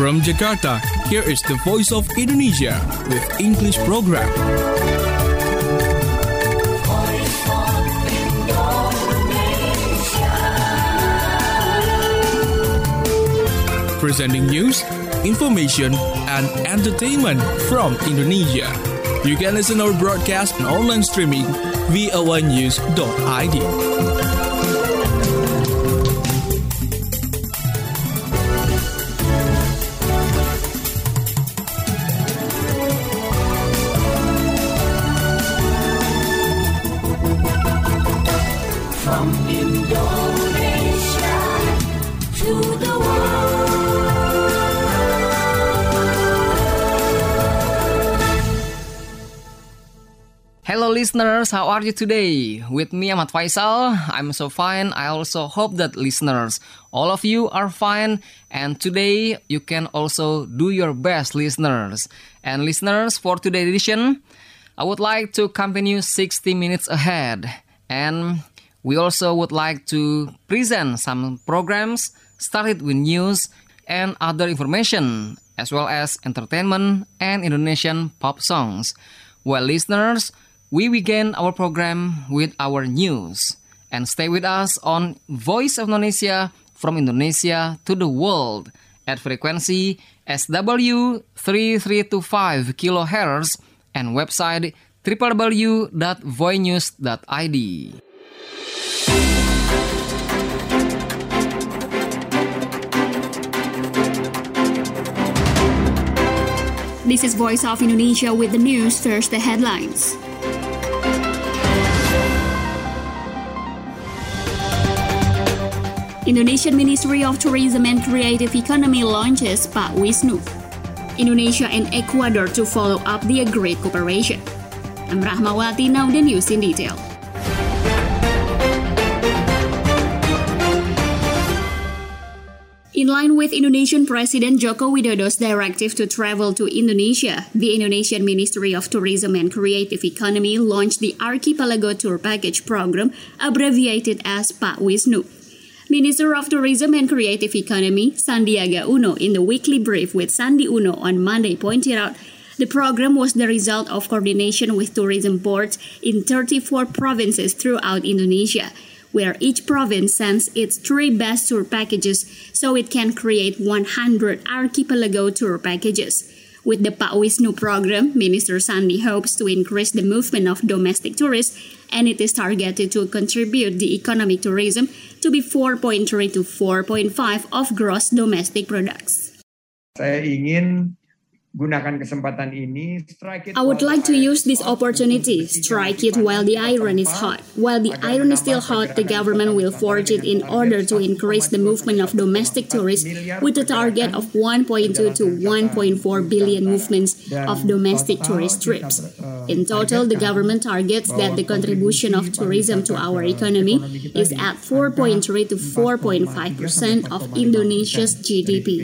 From Jakarta, here is the Voice of Indonesia with English program. Presenting news, information, and entertainment from Indonesia. You can listen our broadcast and online streaming via voanews.id. From Indonesia to the world. Hello listeners, how are you today? With me Ahmad Faisal, I'm so fine. I also hope that listeners, all of you are fine. And today you can also do your best, listeners. And listeners, for today's edition, I would like to accompany you 60 minutes ahead. And we also would like to present some programs started with news and other information, as well as entertainment and Indonesian pop songs. Well, listeners, we begin our program with our news. And stay with us on Voice of Indonesia from Indonesia to the world at frequency SW 3325 kHz and website www.voanews.id. This is Voice of Indonesia with the news. First, the headlines. Indonesian Ministry of Tourism and Creative Economy launches Pak Wisnu. Indonesia and Ecuador to follow up the agreed cooperation. I'm Rahmawati, now the news in detail. In line with Indonesian President Joko Widodo's directive to travel to Indonesia, the Indonesian Ministry of Tourism and Creative Economy launched the Archipelago Tour Package program, abbreviated as Pak Wisnu. Minister of Tourism and Creative Economy, Sandiaga Uno, in the weekly brief with Sandi Uno on Monday pointed out the program was the result of coordination with tourism boards in 34 provinces throughout Indonesia, where each province sends its 3 best tour packages so it can create 100 archipelago tour packages. With the Pak Wisnu program, Minister Sandi hopes to increase the movement of domestic tourists, and it is targeted to contribute the economic tourism to be 4.3 to 4.5 of gross domestic products. Saya ingin gunakan kesempatan ini, I would like to use this opportunity, strike it while the iron is hot. While the iron is still hot, the government will forge it in order to increase the movement of domestic tourists with a target of 1.2 to 1.4 billion movements of domestic tourist trips. In total, the government targets that the contribution of tourism to our economy is at 4.3 to 4.5% of Indonesia's GDP.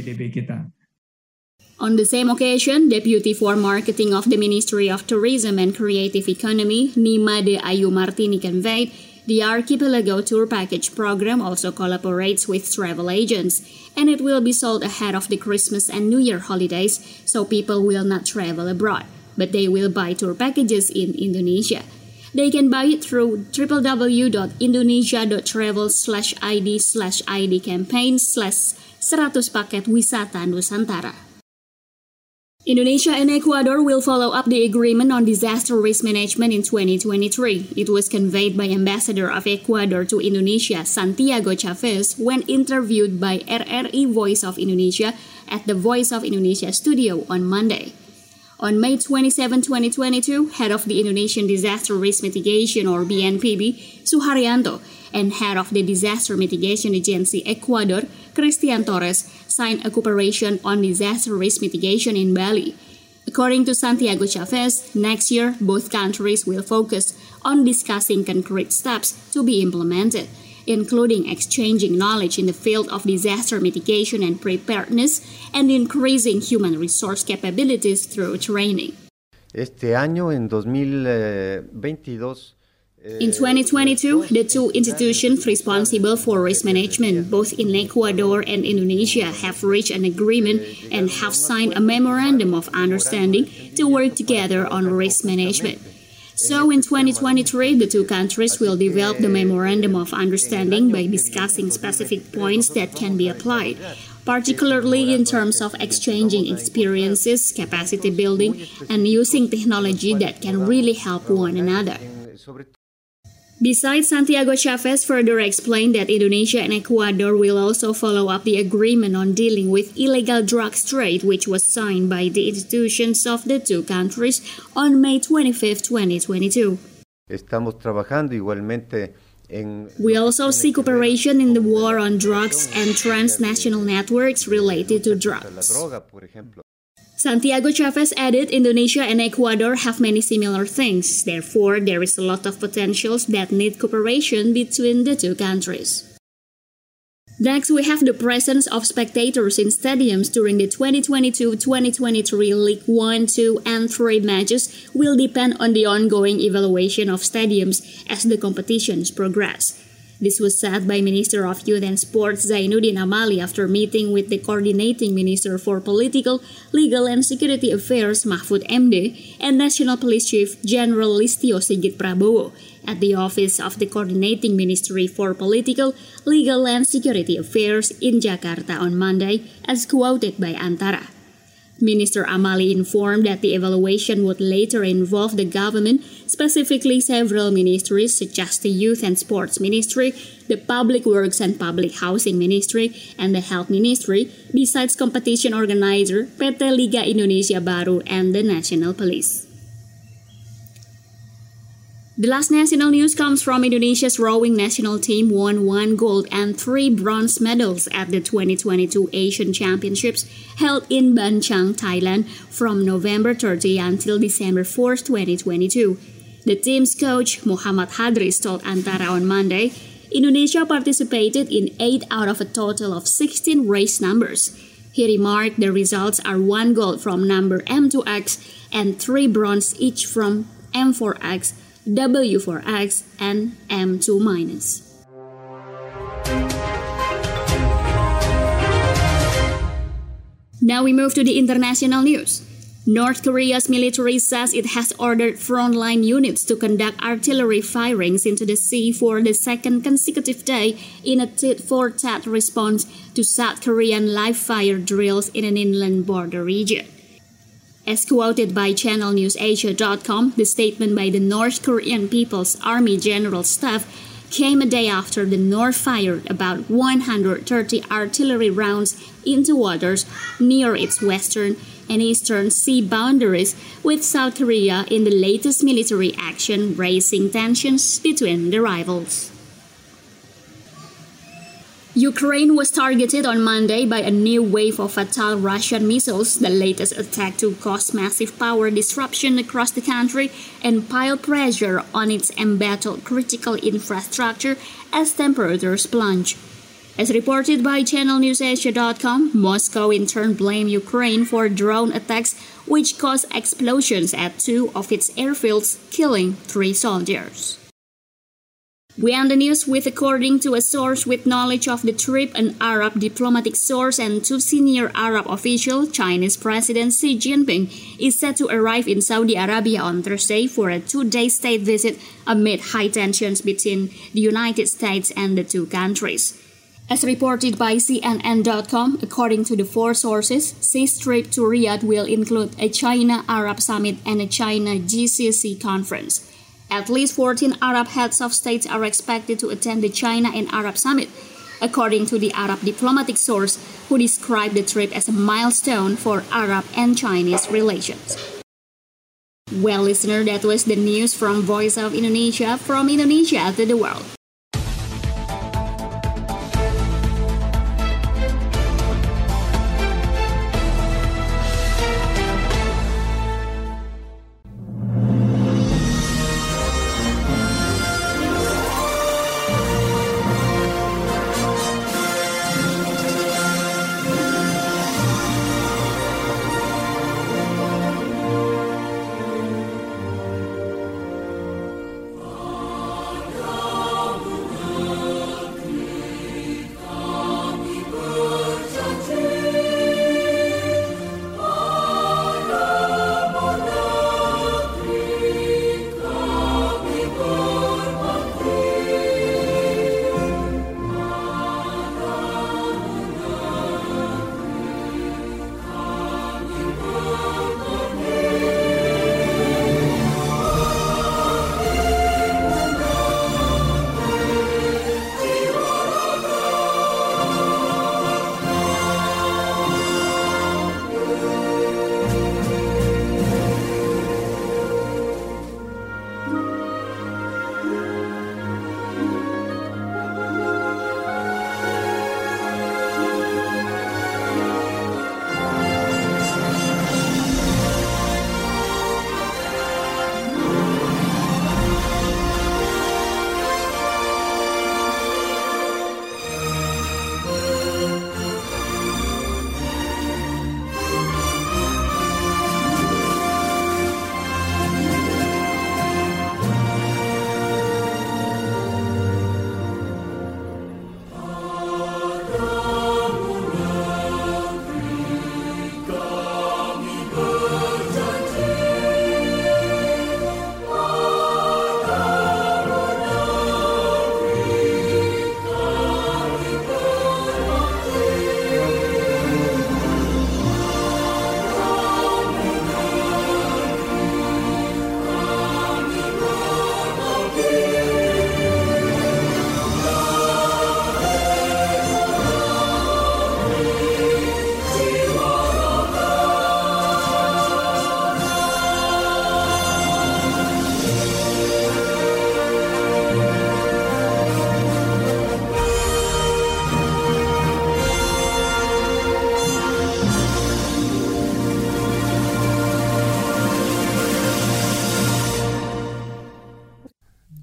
On the same occasion, Deputy for Marketing of the Ministry of Tourism and Creative Economy, Nimade Ayu Martini, conveyed the Archipelago Tour Package program also collaborates with travel agents, and it will be sold ahead of the Christmas and New Year holidays, so people will not travel abroad, but they will buy tour packages in Indonesia. They can buy it through www.indonesia.travel/id/id campaign/100 paket wisata Nusantara. Indonesia and Ecuador will follow up the agreement on disaster risk management in 2023. It was conveyed by Ambassador of Ecuador to Indonesia, Santiago Chavez, when interviewed by RRI Voice of Indonesia at the Voice of Indonesia studio on Monday. On May 27, 2022, head of the Indonesian Disaster Risk Mitigation or BNPB, Suharyanto, and head of the Disaster Mitigation Agency Ecuador, Christian Torres, signed a cooperation on disaster risk mitigation in Bali. According to Santiago Chavez, next year, both countries will focus on discussing concrete steps to be implemented, including exchanging knowledge in the field of disaster mitigation and preparedness and increasing human resource capabilities through training. Este año, en 2022, In 2022, the two institutions responsible for risk management, both in Ecuador and Indonesia, have reached an agreement and have signed a memorandum of understanding to work together on risk management. So in 2023, the two countries will develop the memorandum of understanding by discussing specific points that can be applied, particularly in terms of exchanging experiences, capacity building, and using technology that can really help one another. Besides, Santiago Chavez further explained that Indonesia and Ecuador will also follow up the agreement on dealing with illegal drugs trade, which was signed by the institutions of the two countries on May 25, 2022. Estamos trabajando igualmente. We also see cooperation in the war on drugs and transnational networks related to drugs. Santiago Chavez added Indonesia and Ecuador have many similar things. Therefore, there is a lot of potentials that need cooperation between the two countries. Next, we have the presence of spectators in stadiums during the 2022-2023 League 1, 2, and 3 matches will depend on the ongoing evaluation of stadiums as the competitions progress. This was said by Minister of Youth and Sports Zainuddin Amali after meeting with the Coordinating Minister for Political, Legal and Security Affairs Mahfud MD and National Police Chief General Listio Sigit Prabowo at the office of the Coordinating Ministry for Political, Legal and Security Affairs in Jakarta on Monday, as quoted by Antara. Minister Amali informed that the evaluation would later involve the government, specifically several ministries such as the Youth and Sports Ministry, the Public Works and Public Housing Ministry, and the Health Ministry, besides competition organizer PT Liga Indonesia Baru and the National Police. The last national news comes from Indonesia's rowing national team won 1 gold and 3 bronze medals at the 2022 Asian Championships held in Ban Chang, Thailand from November 30 until December 4, 2022. The team's coach, Muhammad Hadris, told Antara on Monday, Indonesia participated in 8 out of a total of 16 race numbers. He remarked the results are 1 gold from number M2X and 3 bronze each from M4X, W4X, and M2-. Now we move to the international news. North Korea's military says it has ordered frontline units to conduct artillery firings into the sea for the second consecutive day in a tit-for-tat response to South Korean live-fire drills in an inland border region. As quoted by ChannelNewsAsia.com, the statement by the North Korean People's Army General Staff came a day after the North fired about 130 artillery rounds into waters near its western and eastern sea boundaries with South Korea in the latest military action, raising tensions between the rivals. Ukraine was targeted on Monday by a new wave of fatal Russian missiles, the latest attack to cause massive power disruption across the country and pile pressure on its embattled critical infrastructure as temperatures plunge. As reported by ChannelNewsAsia.com, Moscow in turn blamed Ukraine for drone attacks which caused explosions at 2 of its airfields, killing 3 soldiers. We end the news with, according to a source with knowledge of the trip, an Arab diplomatic source and 2 senior Arab officials, Chinese President Xi Jinping is set to arrive in Saudi Arabia on Thursday for a 2-day state visit amid high tensions between the United States and the two countries. As reported by CNN.com, according to the 4 sources, Xi's trip to Riyadh will include a China-Arab summit and a China GCC conference. At least 14 Arab heads of states are expected to attend the China and Arab Summit, according to the Arab diplomatic source who described the trip as a milestone for Arab and Chinese relations. Well, listener, that was the news from Voice of Indonesia, from Indonesia to the world.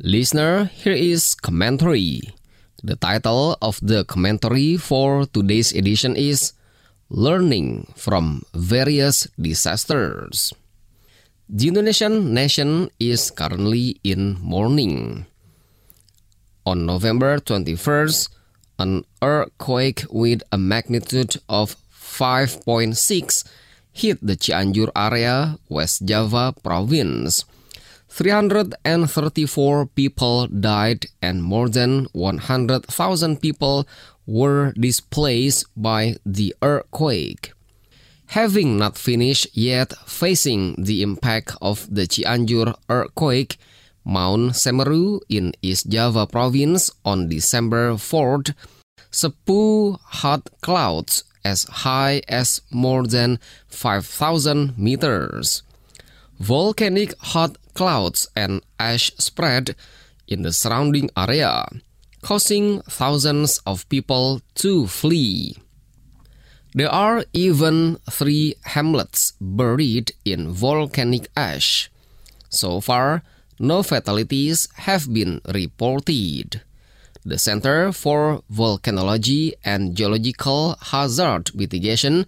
Listener, here is commentary. The title of the commentary for today's edition is Learning from Various Disasters. The Indonesian nation is currently in mourning. On November 21st, an earthquake with a magnitude of 5.6 hit the Cianjur area, West Java province. 334 people died and more than 100,000 people were displaced by the earthquake. Having not finished yet facing the impact of the Cianjur earthquake, Mount Semeru in East Java province on December 4th spewed hot clouds as high as more than 5,000 meters. Volcanic hot clouds and ash spread in the surrounding area, causing thousands of people to flee. There are even 3 hamlets buried in volcanic ash. So far, no fatalities have been reported. The Center for Volcanology and Geological Hazard Mitigation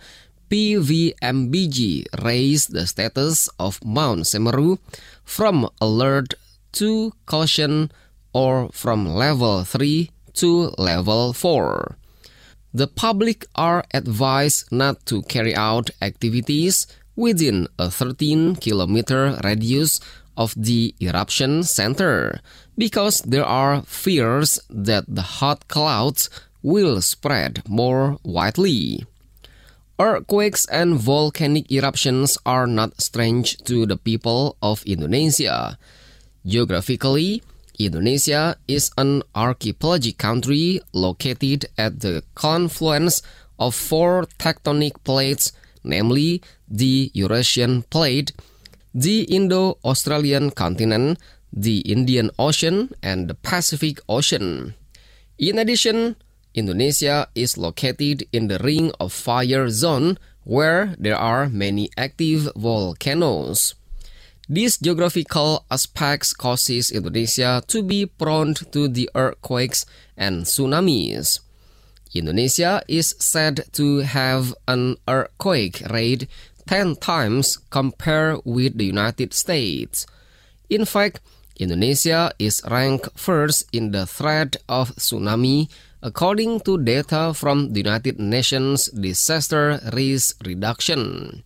PVMBG raised the status of Mount Semeru from alert to caution or from level 3 to level 4. The public are advised not to carry out activities within a 13-kilometer radius of the eruption center because there are fears that the hot clouds will spread more widely. Earthquakes and volcanic eruptions are not strange to the people of Indonesia. Geographically, Indonesia is an archipelagic country located at the confluence of 4 tectonic plates, namely the Eurasian Plate, the Indo-Australian continent, the Indian Ocean, and the Pacific Ocean. In addition, Indonesia is located in the Ring of Fire zone where there are many active volcanoes. These geographical aspects causes Indonesia to be prone to the earthquakes and tsunamis. Indonesia is said to have an earthquake rate 10 times compared with the United States. In fact, Indonesia is ranked first in the threat of tsunami according to data from the United Nations Disaster Risk Reduction.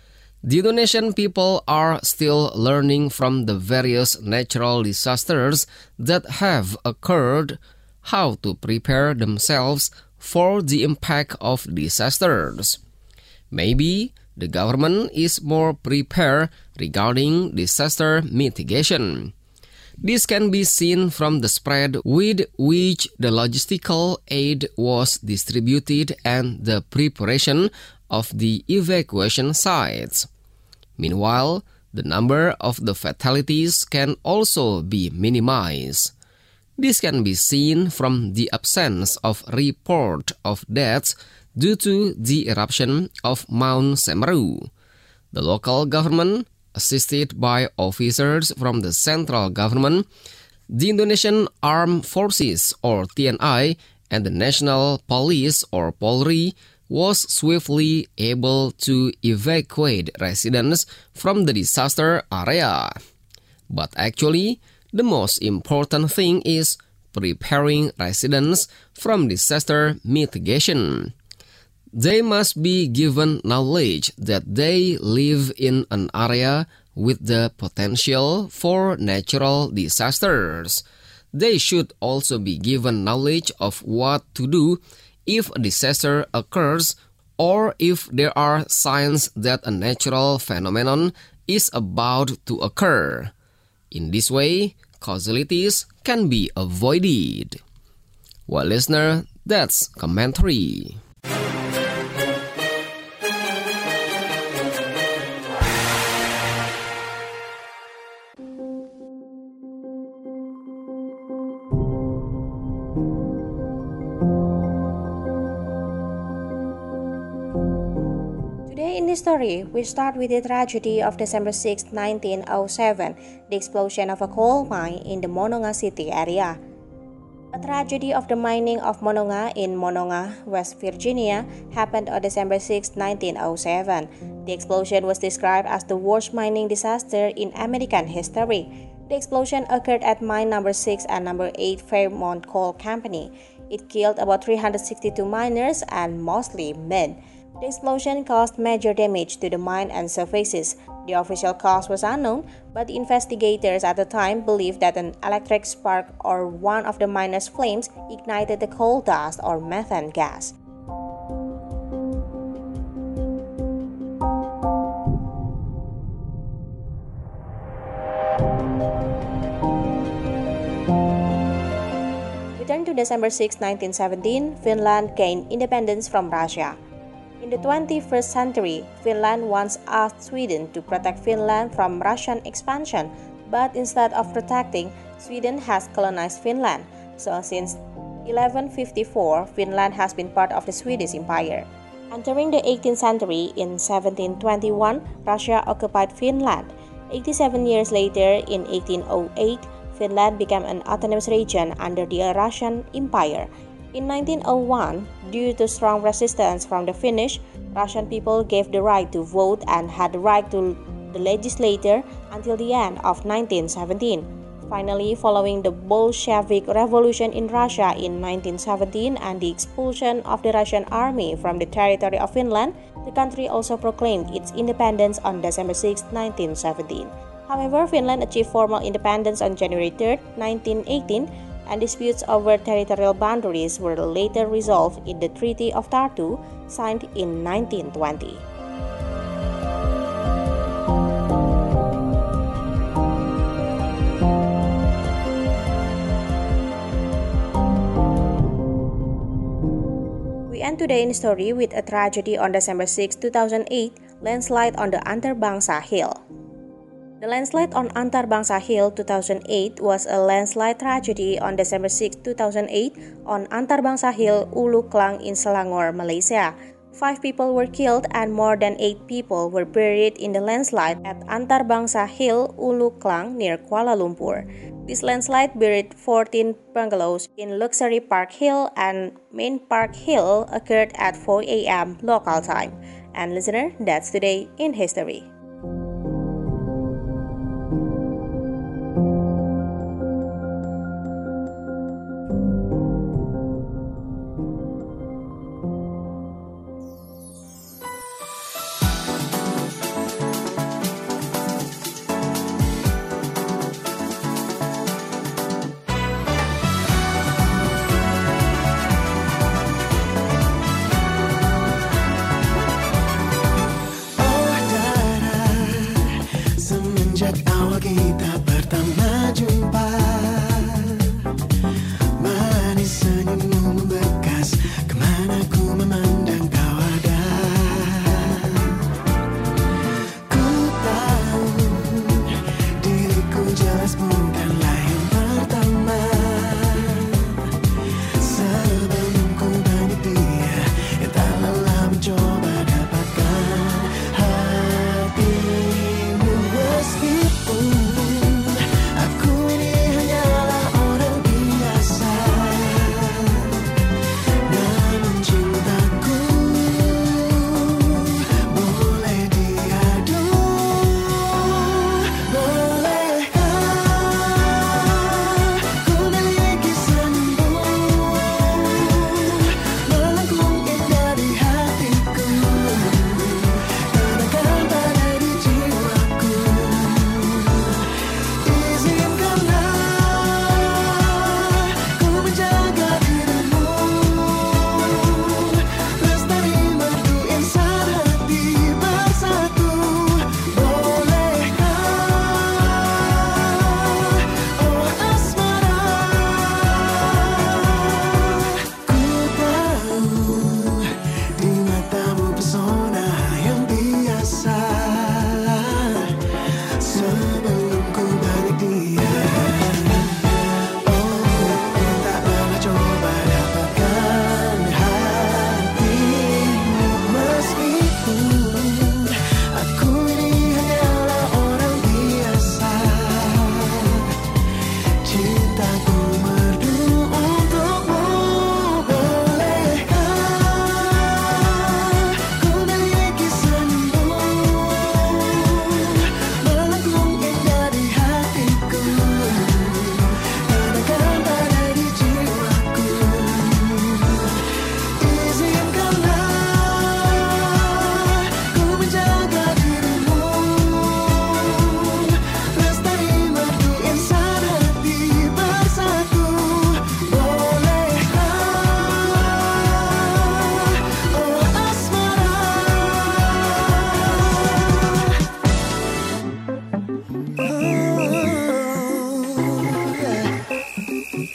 The Indonesian people are still learning from the various natural disasters that have occurred, how to prepare themselves for the impact of disasters. Maybe the government is more prepared regarding disaster mitigation. This can be seen from the spread with which the logistical aid was distributed and the preparation of the evacuation sites. Meanwhile, the number of the fatalities can also be minimized. This can be seen from the absence of report of deaths due to the eruption of Mount Semeru. The local government, assisted by officers from the central government, the Indonesian Armed Forces or TNI, and the National Police or Polri was swiftly able to evacuate residents from the disaster area. But actually, the most important thing is preparing residents from disaster mitigation. They must be given knowledge that they live in an area with the potential for natural disasters. They should also be given knowledge of what to do if a disaster occurs or if there are signs that a natural phenomenon is about to occur. In this way, casualties can be avoided. Well, listener, that's commentary. In this story, we start with the tragedy of December 6, 1907, the explosion of a coal mine in the Monongah City area. A tragedy of the mining of Monongah in Monongah, West Virginia, happened on December 6, 1907. The explosion was described as the worst mining disaster in American history. The explosion occurred at mine number 6 and number 8 Fairmont Coal Company. It killed about 362 miners and mostly men. The explosion caused major damage to the mine and surfaces. The official cause was unknown, but the investigators at the time believed that an electric spark or one of the miners' flames ignited the coal dust or methane gas. Return to December 6, 1917, Finland gained independence from Russia. In the 21st century, Finland once asked Sweden to protect Finland from Russian expansion, but instead of protecting, Sweden has colonized Finland. So since 1154, Finland has been part of the Swedish Empire. Entering the 18th century, in 1721, Russia occupied Finland. 87 years later, in 1808, Finland became an autonomous region under the Russian Empire. In 1901, due to strong resistance from the Finnish, Russian people gave the right to vote and had the right to the legislature until the end of 1917. Finally, following the Bolshevik Revolution in Russia in 1917 and the expulsion of the Russian army from the territory of Finland, the country also proclaimed its independence on December 6, 1917. However, Finland achieved formal independence on January 3, 1918, and disputes over territorial boundaries were later resolved in the Treaty of Tartu, signed in 1920. We end today's story with a tragedy on December 6, 2008, landslide on the Antarbangsa Hill. The landslide on Antarbangsa Hill 2008 was a landslide tragedy on December 6, 2008 on Antarbangsa Hill, Ulu Klang in Selangor, Malaysia. 5 people were killed and more than 8 people were buried in the landslide at Antarbangsa Hill, Ulu Klang near Kuala Lumpur. This landslide buried 14 bungalows in Luxury Park Hill and Main Park Hill occurred at 4 a.m. local time. And listener, that's today in history.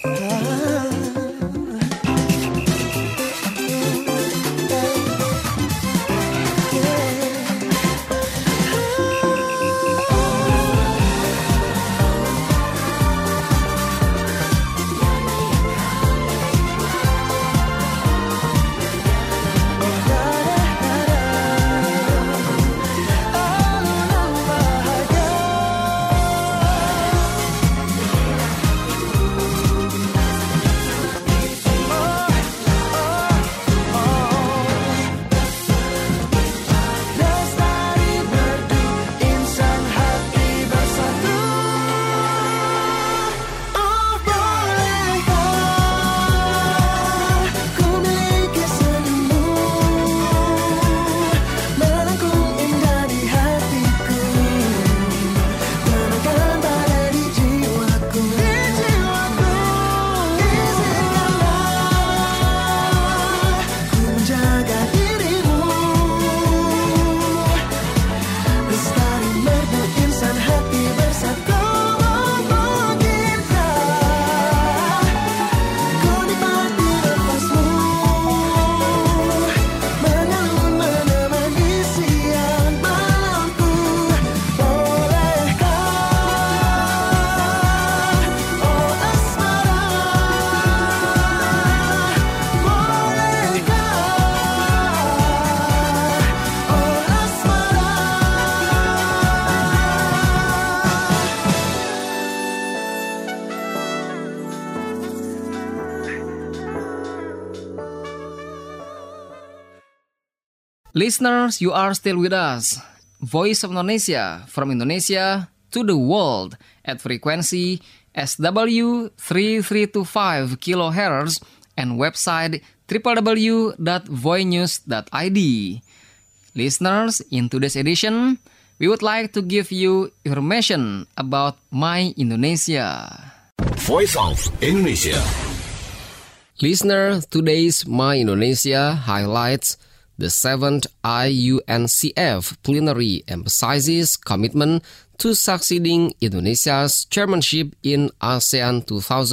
Listeners, you are still with us. Voice of Indonesia, from Indonesia to the world at frequency SW 3325 kHz and website www.voinews.id. Listeners, in today's edition, we would like to give you information about My Indonesia. Voice of Indonesia. Listener, today's My Indonesia highlights the 7th IUNCF plenary emphasizes commitment to succeeding Indonesia's chairmanship in ASEAN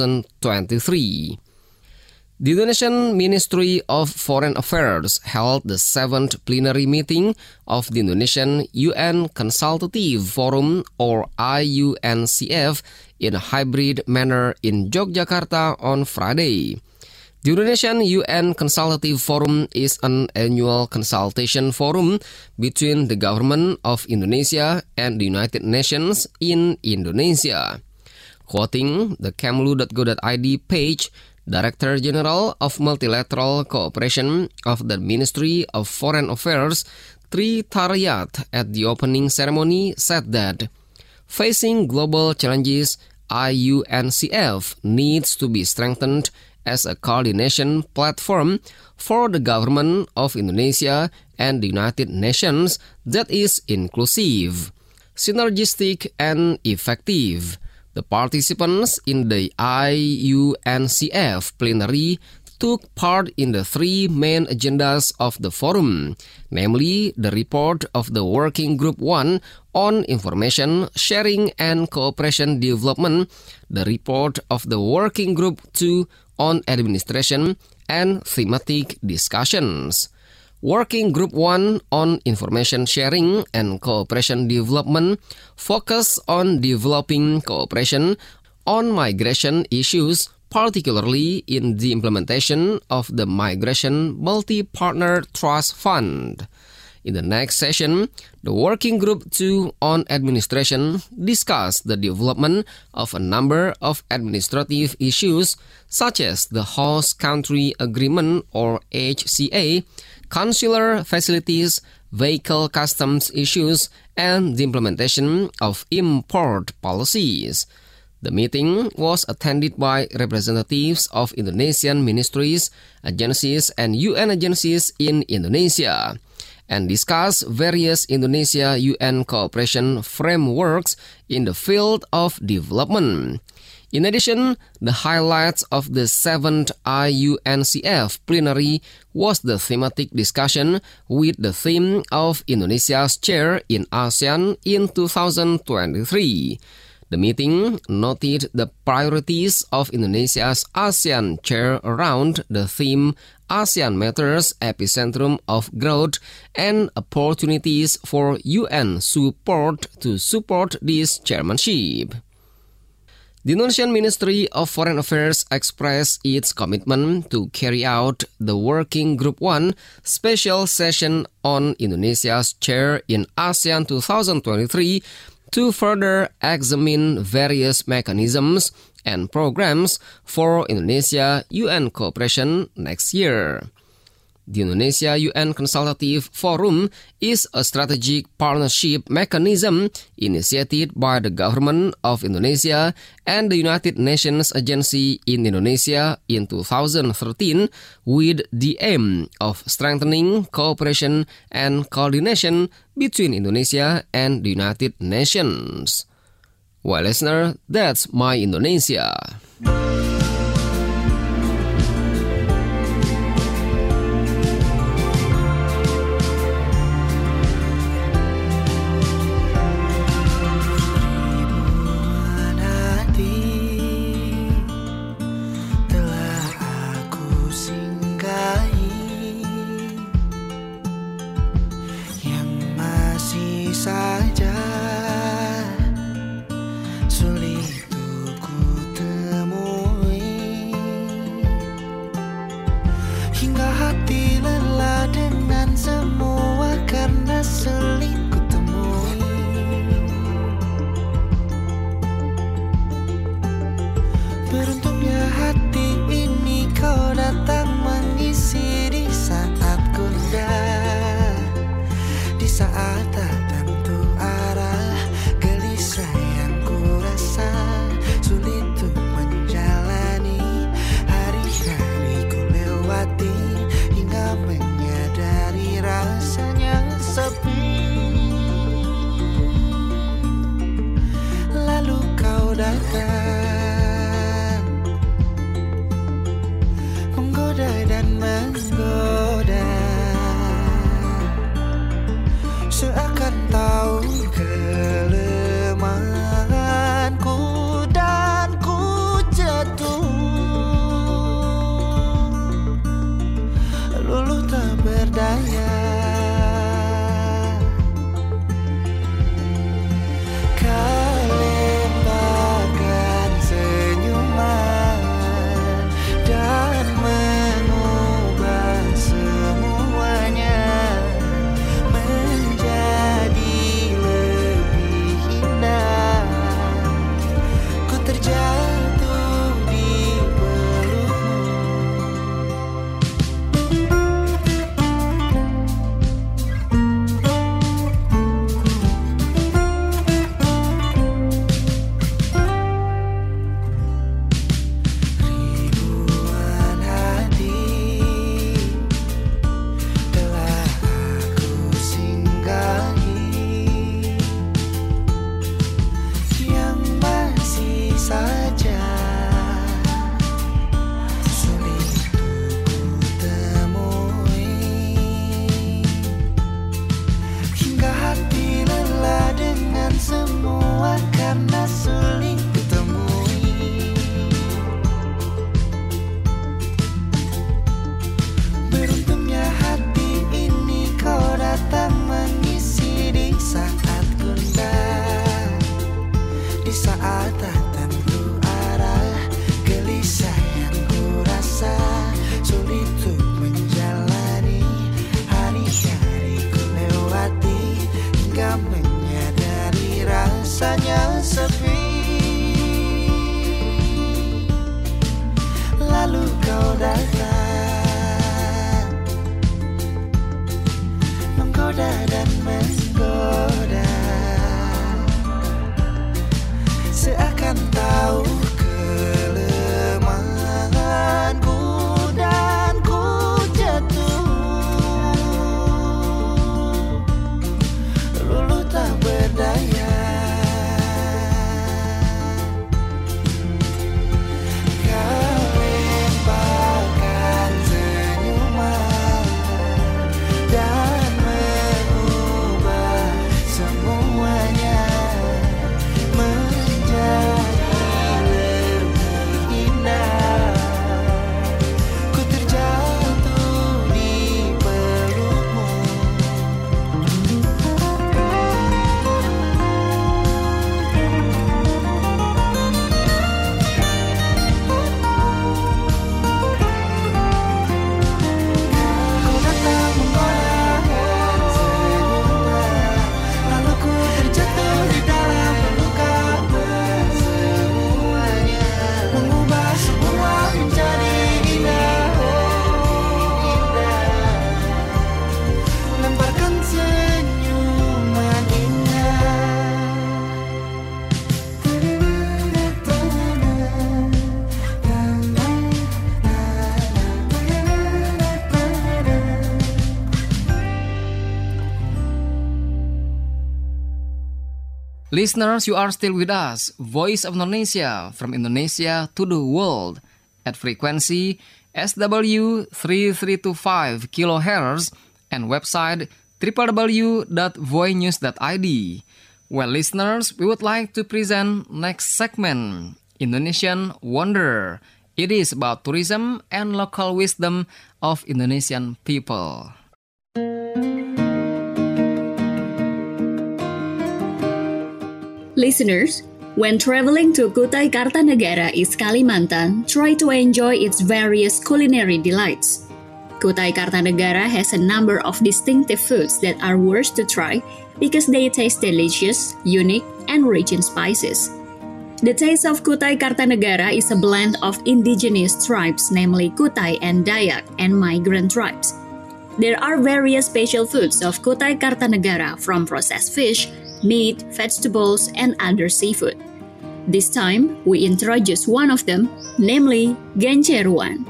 2023. The Indonesian Ministry of Foreign Affairs held the 7th plenary meeting of the Indonesian UN Consultative Forum, or IUNCF, in a hybrid manner in Yogyakarta on Friday. The Indonesian UN Consultative Forum is an annual consultation forum between the government of Indonesia and the United Nations in Indonesia. Quoting the kemlu.go.id page, Director General of Multilateral Cooperation of the Ministry of Foreign Affairs, Tri Taryat, at the opening ceremony said that facing global challenges, IUNCF needs to be strengthened as a coordination platform for the government of Indonesia and the United Nations that is inclusive, synergistic, and effective. The participants in the IUNCF plenary took part in the three main agendas of the forum, namely the report of the Working Group 1 on Information Sharing and Cooperation Development, the report of the Working Group 2 on Administration, and thematic discussions. Working Group 1 on Information Sharing and Cooperation Development focus on developing cooperation on migration issues, particularly in the implementation of the Migration Multi-Partner Trust Fund. In the next session, the Working Group 2 on Administration discussed the development of a number of administrative issues such as the Host Country Agreement, or HCA, consular facilities, vehicle customs issues, and the implementation of import policies. The meeting was attended by representatives of Indonesian ministries, agencies, and UN agencies in Indonesia, and discuss various Indonesia-UN cooperation frameworks in the field of development. In addition, the highlights of the 7th IUNCF plenary was the thematic discussion with the theme of Indonesia's chair in ASEAN in 2023. The meeting noted the priorities of Indonesia's ASEAN chair around the theme ASEAN Matters, Epicentrum of Growth and Opportunities for UN Support to support this chairmanship. The Indonesian Ministry of Foreign Affairs expressed its commitment to carry out the Working Group 1 special session on Indonesia's chair in ASEAN 2023 to further examine various mechanisms and programs for Indonesia-UN cooperation next year. The Indonesia-UN Consultative Forum is a strategic partnership mechanism initiated by the government of Indonesia and the United Nations Agency in Indonesia in 2013 with the aim of strengthening cooperation and coordination between Indonesia and the United Nations. Well, listener, that's my Indonesia. Beruntungnya hati ini kau datang mengisi di saat gundah, di saat tak tentu arah, gelisah yang ku rasa, sulit untuk menjalani hari-hari ku lewati hingga menyadari rasanya sepi. Lalu kau datang Listeners, you are still with us, Voice of Indonesia, from Indonesia to the world, at frequency SW 3325 kHz and website www.voinews.id. Well, listeners, we would like to present next segment, Indonesian Wonder. It is about tourism and local wisdom of Indonesian people. Listeners, when traveling to Kutai Kartanegara, East Kalimantan, try to enjoy its various culinary delights. Kutai Kartanegara has a number of distinctive foods that are worth to try because they taste delicious, unique, and rich in spices. The taste of Kutai Kartanegara is a blend of indigenous tribes, namely Kutai and Dayak, and migrant tribes. There are various special foods of Kutai Kartanegara, from processed fish, meat, vegetables, and other seafood. This time, we introduce one of them, namely Genceruan.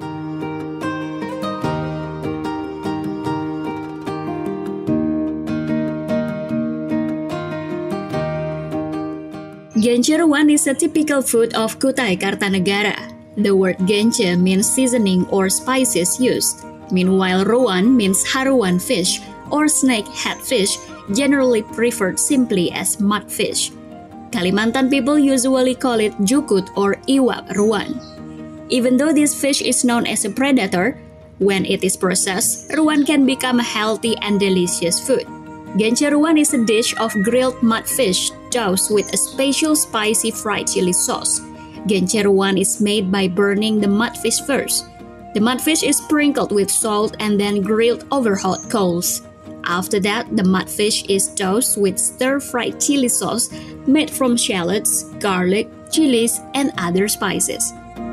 Genceruan is a typical food of Kutai Kartanegara. The word gence means seasoning or spices used. Meanwhile, ruan means haruan fish or snake head fish, generally preferred simply as mudfish. Kalimantan people usually call it jukut or iwak ruan. Even though this fish is known as a predator, when it is processed, ruan can become a healthy and delicious food. Genceruan is a dish of grilled mudfish doused with a special spicy fried chili sauce. Genceruan is made by burning the mudfish first. The mudfish is sprinkled with salt and then grilled over hot coals. After that, the mudfish is doused with stir-fried chili sauce made from shallots, garlic, chilies, and other spices.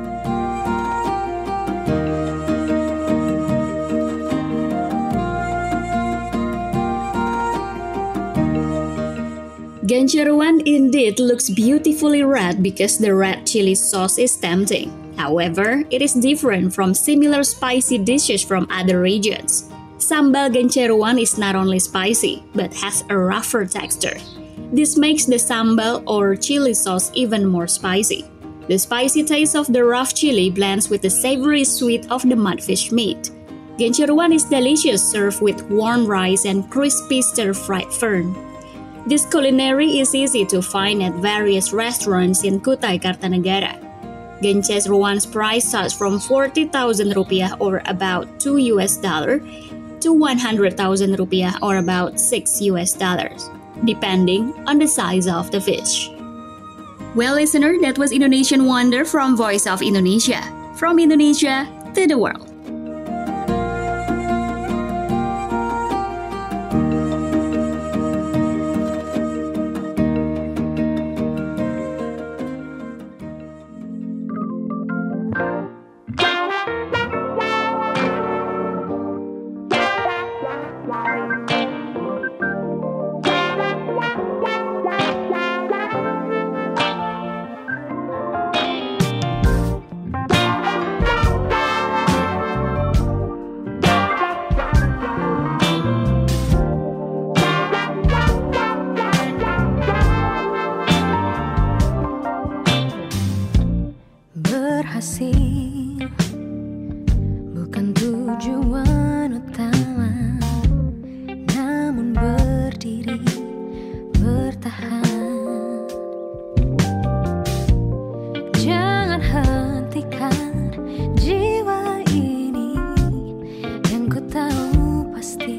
Genceruan indeed looks beautifully red because the red chili sauce is tempting. However, it is different from similar spicy dishes from other regions. Sambal Genceruan is not only spicy, but has a rougher texture. This makes the sambal or chili sauce even more spicy. The spicy taste of the rough chili blends with the savory sweet of the mudfish meat. Genceruan is delicious served with warm rice and crispy stir-fried fern. This culinary is easy to find at various restaurants in Kutai Kartanegara. Genceruan's price starts from 40,000 rupiah or about $2 to 100,000 rupiah or about $6, depending on the size of the fish. Well, listener, that was Indonesian Wonder from Voice of Indonesia. From Indonesia to the world. Bukan tujuan utama, namun berdiri bertahan. Jangan hentikan jiwa ini, yang ku tahu pasti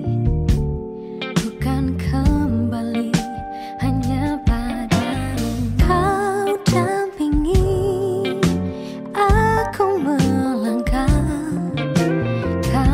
bukan kembali hanya padamu. Kau dampingi aku melangkah, kau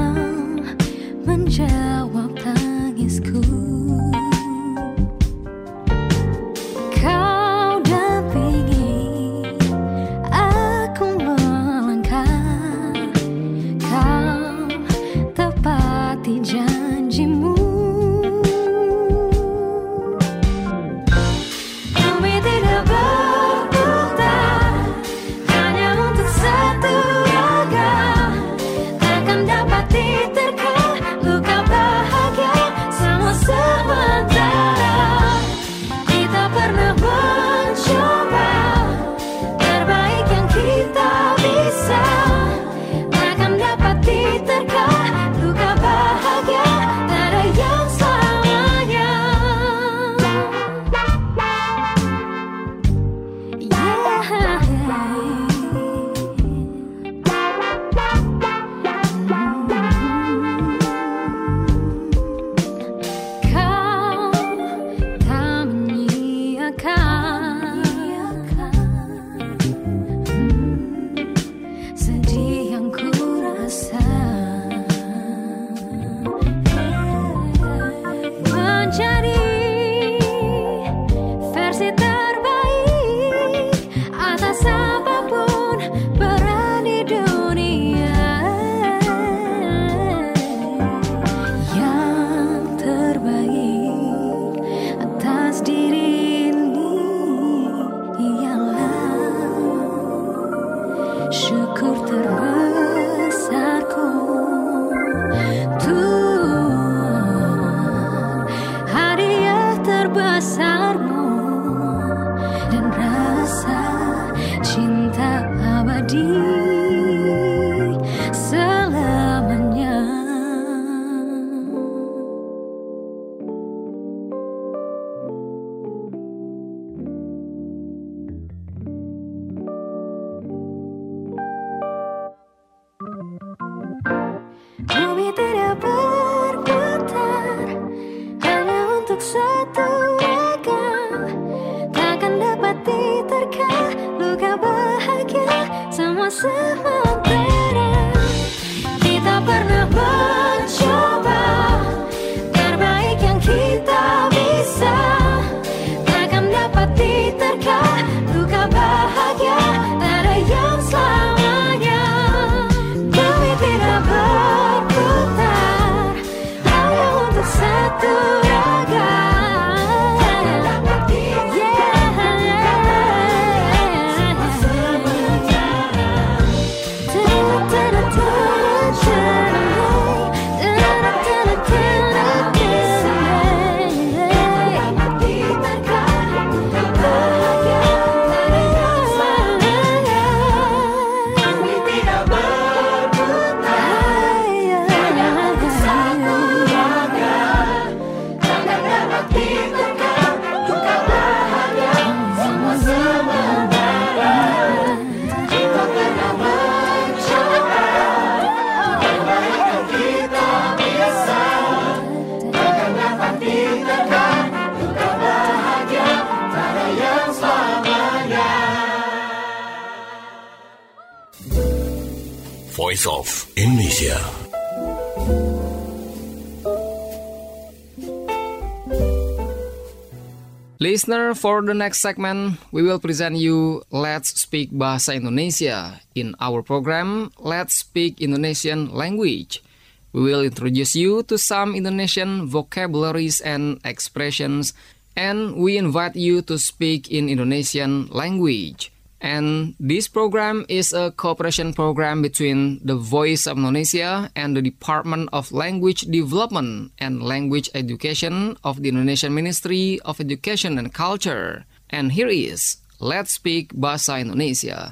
syukur terbesarku. Tuhan, hadiah terbesarmu dan rasa cinta abadi selamanya. Bumi tidak berputar hanya untuk satu ragam, takkan dapat diterka luka bahagia semua sementara. Kita pernah mencoba terbaik yang kita bisa, takkan dapat diterka luka bahagia, tak ada yang selamanya. Bumi tidak berputar hanya untuk satu Voice of Indonesia. Listener, for the next segment, we will present you Let's Speak Bahasa Indonesia. In our program, Let's Speak Indonesian Language. We will introduce you to some Indonesian vocabularies and expressions, and we invite you to speak in Indonesian language. And this program is a cooperation program between the Voice of Indonesia and the Department of Language Development and Language Education of the Indonesian Ministry of Education and Culture. And here is Let's Speak Bahasa Indonesia.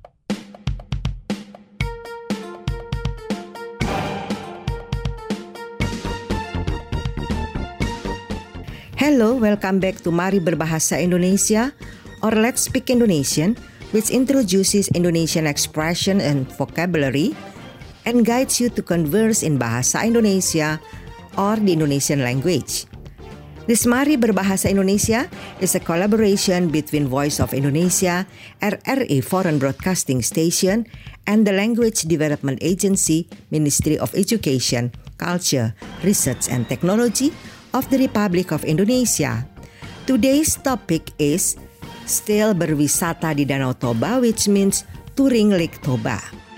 Hello, welcome back to Mari Berbahasa Indonesia or Let's Speak Indonesian, which introduces Indonesian expression and vocabulary and guides you to converse in Bahasa Indonesia or the Indonesian language. This Mari Berbahasa Indonesia is a collaboration between Voice of Indonesia, RRI Foreign Broadcasting Station, and the Language Development Agency, Ministry of Education, Culture, Research and Technology of the Republic of Indonesia. Today's topic is still berwisata di Danau Toba, which means touring Lake Toba.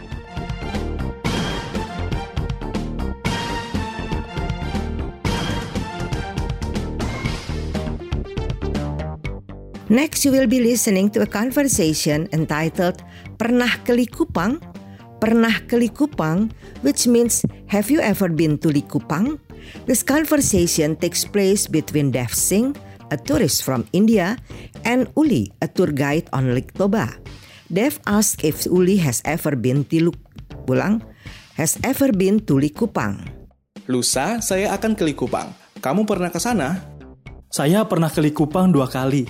Next, you will be listening to a conversation entitled Pernah ke Likupang? Pernah ke Likupang, which means have you ever been to Likupang? This conversation takes place between Dev Singh, a tourist from India, and Uli, a tour guide on Lake Toba. Dev asked if Uli has ever been to Likupang. Lusa, saya akan ke Likupang. Kamu pernah ke sana? Saya pernah ke Likupang 2 kali.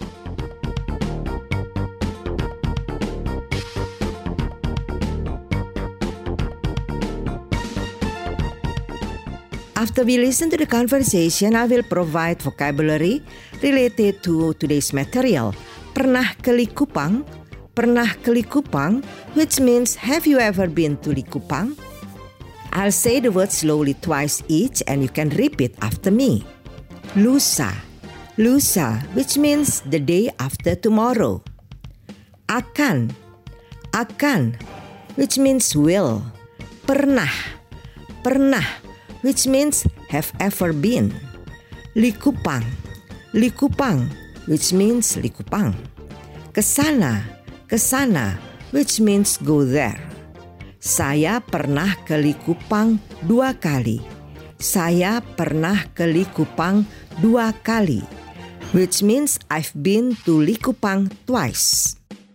After we listen to the conversation, I will provide vocabulary related to today's material. Pernah ke Likupang? Pernah ke Likupang, which means have you ever been to Likupang? I'll say the word slowly twice each and you can repeat after me. Lusa. Lusa, which means the day after tomorrow. Akan. Akan, which means will. Pernah. Pernah, which means have ever been. Likupang. Likupang, which means Likupang. Kesana. Kesana, which means go there. Saya pernah ke Likupang 2 kali. Saya pernah ke Likupang 2 kali, which means I've been to Likupang twice.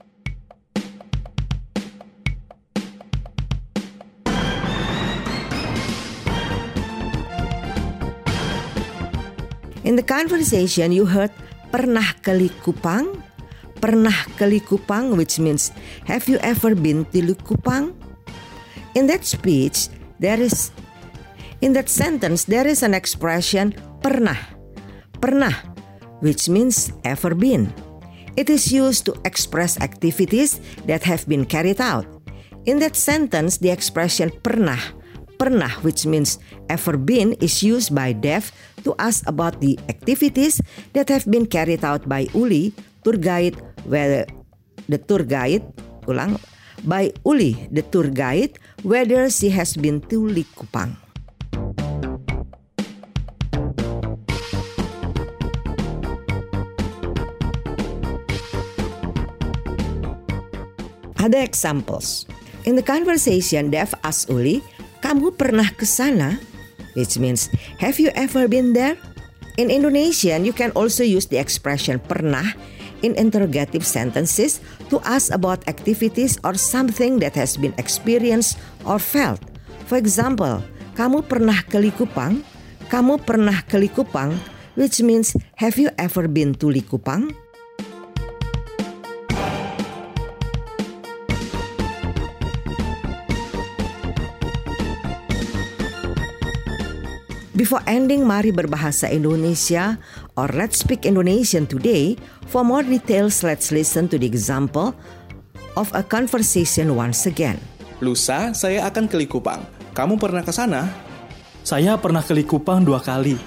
In the conversation, you heard pernah ke Likupang, pernah ke Likupang, which means have you ever been to Likupang? In that speech, in that sentence, there is an expression pernah, pernah, which means ever been. It is used to express activities that have been carried out. In that sentence, the expression pernah, pernah, which means ever been, is used by Dev to ask about the activities that have been carried out by Uli, tour guide, whether the tour guide, by Uli, the tour guide, whether she has been to Likupang. Other examples. In the conversation, Dev asked Uli, "Kamu pernah ke sana?" Which means, have you ever been there? In Indonesian, you can also use the expression pernah in interrogative sentences to ask about activities or something that has been experienced or felt. For example, kamu pernah ke Likupang? Kamu pernah ke Likupang? Which means, have you ever been to Likupang? Before ending Mari Berbahasa Indonesia or Let's Speak Indonesian today, for more details, let's listen to the example of a conversation once again. Lusa, saya akan ke Likupang. Kamu pernah ke sana? Saya pernah ke Likupang 2 kali.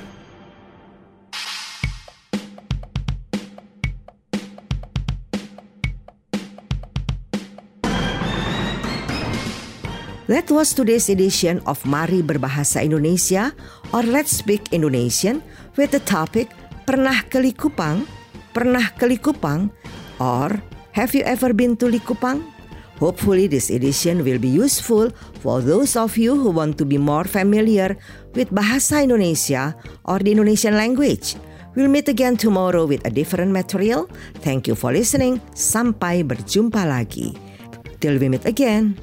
That was today's edition of Mari Berbahasa Indonesia or Let's Speak Indonesian with the topic Pernah ke Likupang? Pernah ke Likupang? Or have you ever been to Likupang? Hopefully this edition will be useful for those of you who want to be more familiar with Bahasa Indonesia or the Indonesian language. We'll meet again tomorrow with a different material. Thank you for listening. Sampai berjumpa lagi. Till we meet again.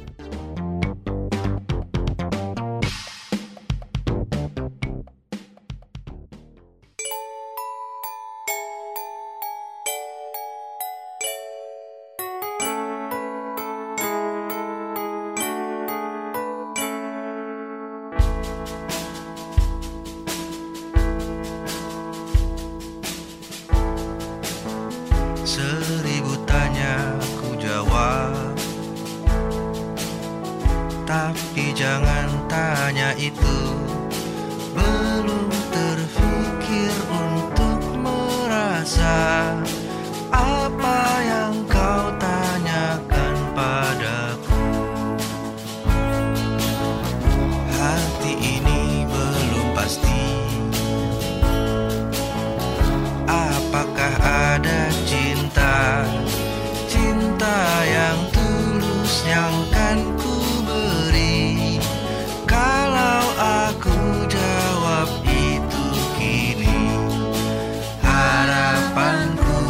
Seribu tanya ku jawab, tapi jangan tanya itu. Belum terfikir untuk merasa apa yang kau tanyakan padaku. Hati ini belum pasti, apakah ada cinta yang tulus yang kan ku beri. Kalau aku jawab itu kini, harapanku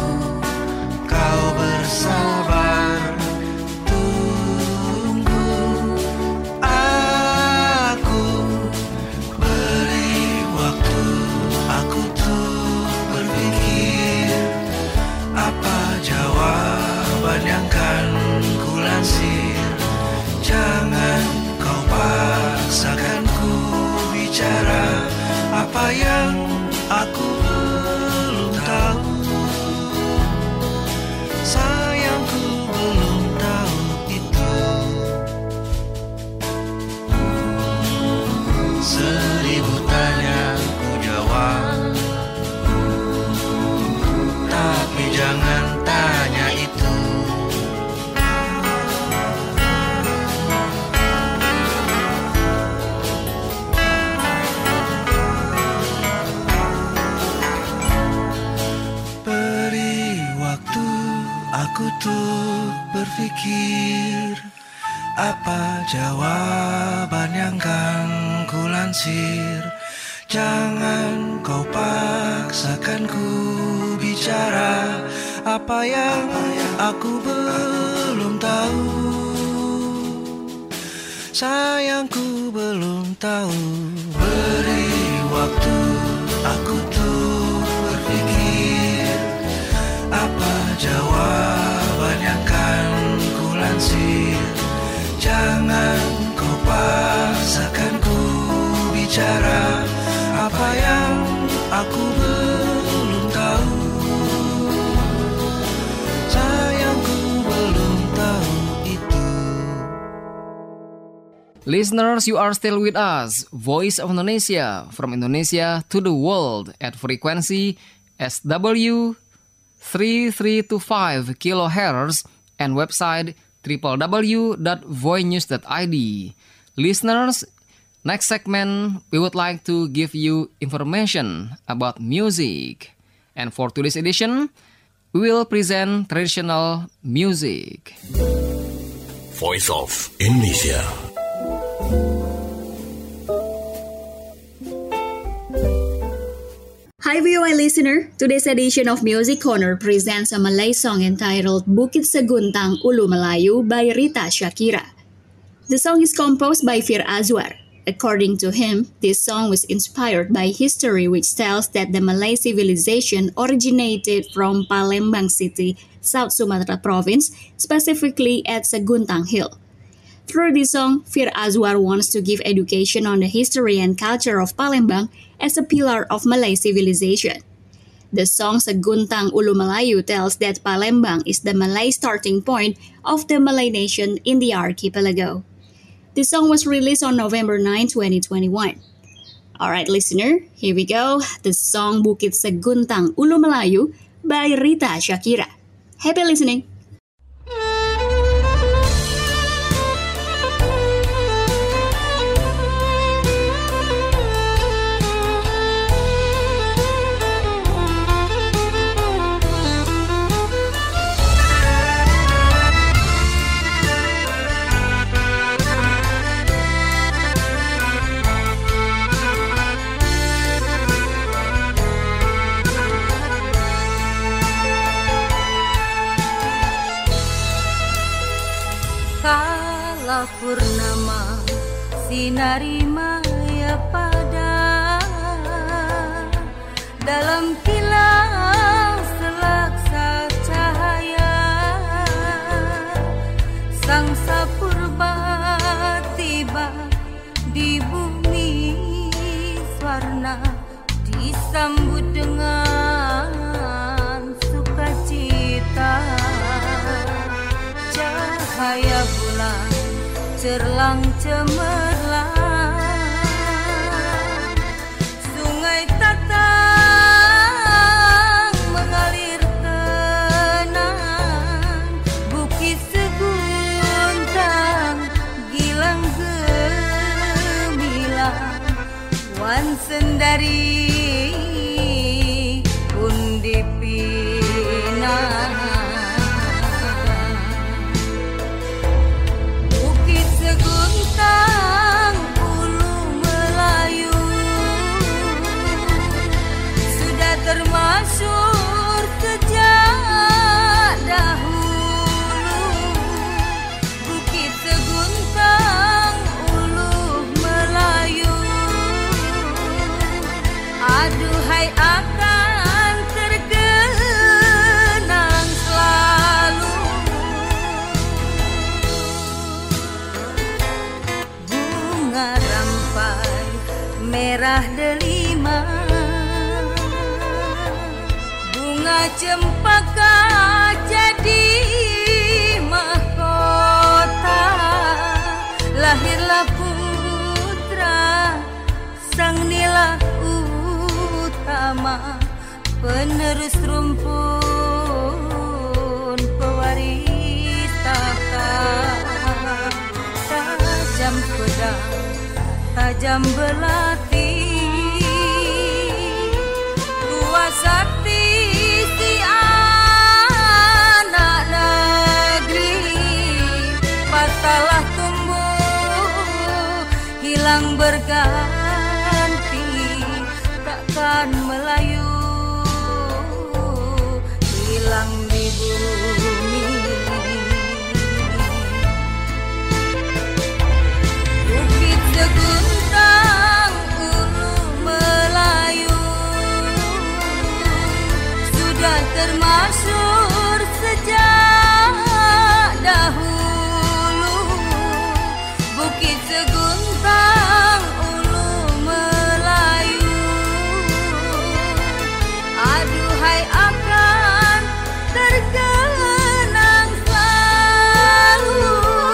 berpikir apa jawaban yang kan ku lansir. Jangan kau paksakan ku bicara apa yang aku belum tahu. Sayangku belum tahu. Beri waktu aku tuh berpikir apa jawaban yang kan ku lansir. Jangan kau paksakan ku bicara apa yang aku belum tahu. Sayangku belum tahu itu. Listeners, you are still with us, Voice of Indonesia, from Indonesia to the world at frequency SW 3325 kHz and website www.voinews.id. Listeners, next segment, we would like to give you information about music. And for today's edition, we will present traditional music. Voice of Indonesia. Hi VOA listener, today's edition of Music Corner presents a Malay song entitled Bukit Seguntang Ulu Melayu by Rita Shakira. The song is composed by Fir Azwar. According to him, this song was inspired by history which tells that the Malay civilization originated from Palembang City, South Sumatra Province, specifically at Seguntang Hill. Through this song, Fir Azwar wants to give education on the history and culture of Palembang as a pillar of Malay civilization. The song Seguntang Ulu Melayu tells that Palembang is the Malay starting point of the Malay nation in the archipelago. The song was released on November 9, 2021. Alright listener, here we go. The song Bukit Seguntang Ulu Melayu by Rita Shakira. Happy listening! Purnama sinari maya pada dalam kilau selaksa cahaya sang sapurba tiba di bumi swarna disambut dengan sukacita cahaya bulan cerlang cemerlang sungai Tatang mengalir tenang Bukit Seguntang gilang gemilang wan sendari undi pinang Seguntang Ulu Melayu sudah termasyhur sejak dahulu. Bukit Seguntang Ulu Melayu, aduhai akan terkenang selalu. Rampai merah delima, bunga cempaka jadi mahkota. Lahirlah putra sang nila utama, penerus rumpun pewaris tahta. Tajam pedang, tajam belati, tua sakti si anak negeri, katalah tumbuh, hilang berganti, takkan melayu, hilang di bumi. Bukit seguntang ulu Melayu sudah termasyhur sejak dahulu. Bukit seguntang ulu Melayu, aduhai akan terkenang selalu.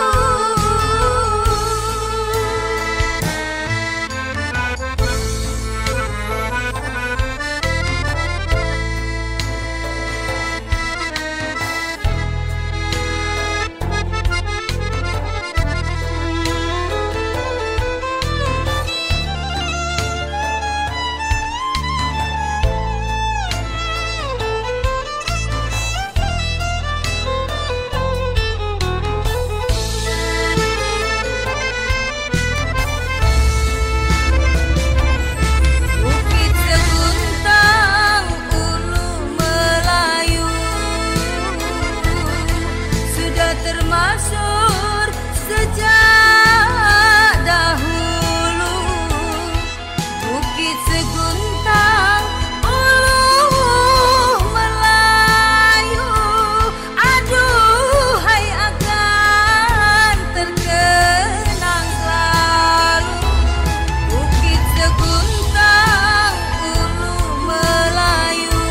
Bukit seguntang ulu Melayu sudah termasyhur sejak dahulu. Bukit seguntang ulu Melayu, aduhai akan terkenang selalu. Bukit seguntang ulu Melayu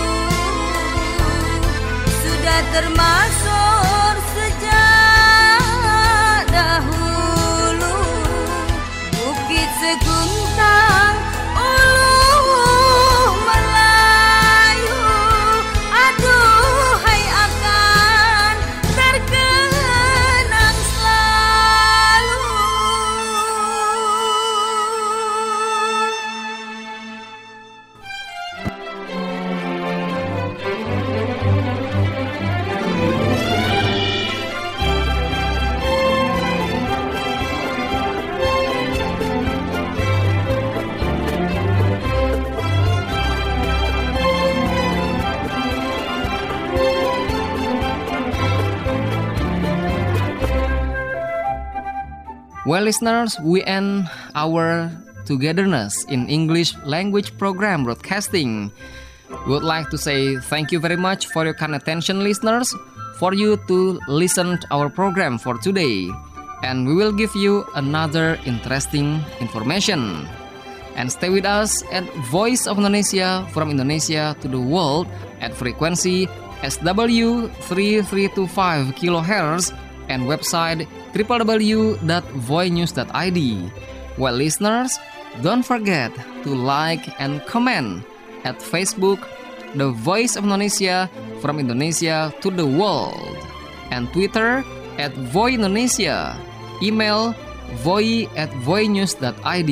sudah termasyhur sejak dahulu. Bukit seguntang ulu Melayu, aduhai akan terkenang selalu. Well, listeners, we end our togetherness in English language program broadcasting. We would like to say thank you very much for your kind attention, listeners, for you to listen to our program for today. And we will give you another interesting information. And stay with us at Voice of Indonesia from Indonesia to the world at frequency SW 3325 kHz and website www.voinews.id. Well, listeners, don't forget to like and comment at Facebook, The Voice of Indonesia from Indonesia to the world, and Twitter at Voi Indonesia, email voi@voinews.id.